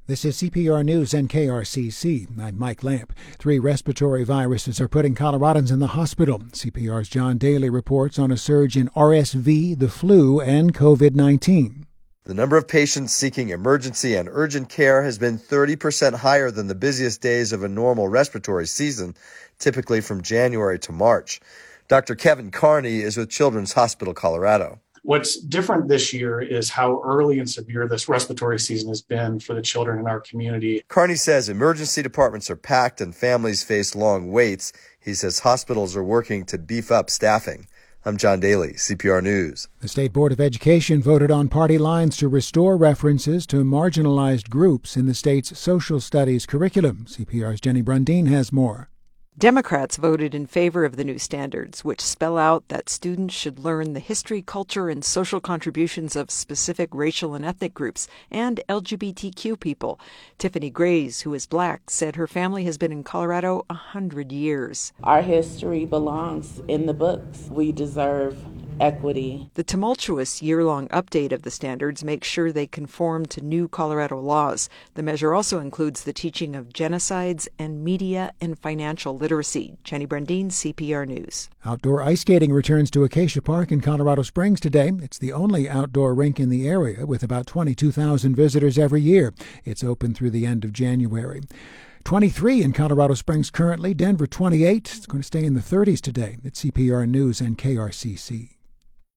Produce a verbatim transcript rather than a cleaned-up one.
This is C P R News and K R C C. I'm Mike Lamp. Three respiratory viruses are putting Coloradans in the hospital. C P R's John Daly reports on a surge in R S V, the flu, and COVID nineteen. The number of patients seeking emergency and urgent care has been thirty percent higher than the busiest days of a normal respiratory season, typically from January to March. Doctor Kevin Carney is with Children's Hospital Colorado. What's different this year is how early and severe this respiratory season has been for the children in our community. Carney says emergency departments are packed and families face long waits. He says hospitals are working to beef up staffing. I'm John Daly, C P R News. The State Board of Education voted on party lines to restore references to marginalized groups in the state's social studies curriculum. C P R's Jenny Brundeen has more. Democrats voted in favor of the new standards, which spell out that students should learn the history, culture, and social contributions of specific racial and ethnic groups and L G B T Q people. Tiffany Grays, who is black, said her family has been in Colorado a hundred years. Our history belongs in the books. We deserve equity. The tumultuous year-long update of the standards makes sure they conform to new Colorado laws. The measure also includes the teaching of genocides and media and financial literacy. Jenny Brundeen, C P R News. Outdoor ice skating returns to Acacia Park in Colorado Springs today. It's the only outdoor rink in the area with about twenty-two thousand visitors every year. It's open through the end of January. twenty-three in Colorado Springs currently, Denver twenty-eight. It's going to stay in the thirties today. It's C P R News and K R C C.